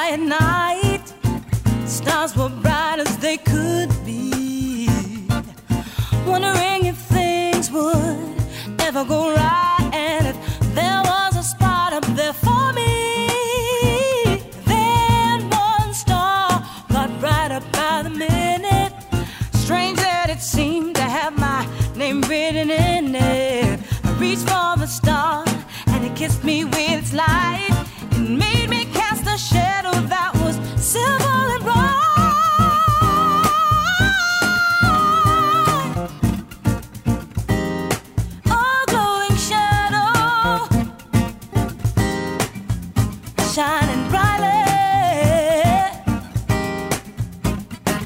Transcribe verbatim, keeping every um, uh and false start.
quiet night, stars were bright as they could be. Wondering if things would ever go right, and if there was a spot up there for me. Then one star got brighter by the minute. Strange that it seemed to have my name written in it. I reached for the star and it kissed me with its light. It made me cast a shadow that was silver and bright. A glowing shadow shining bright.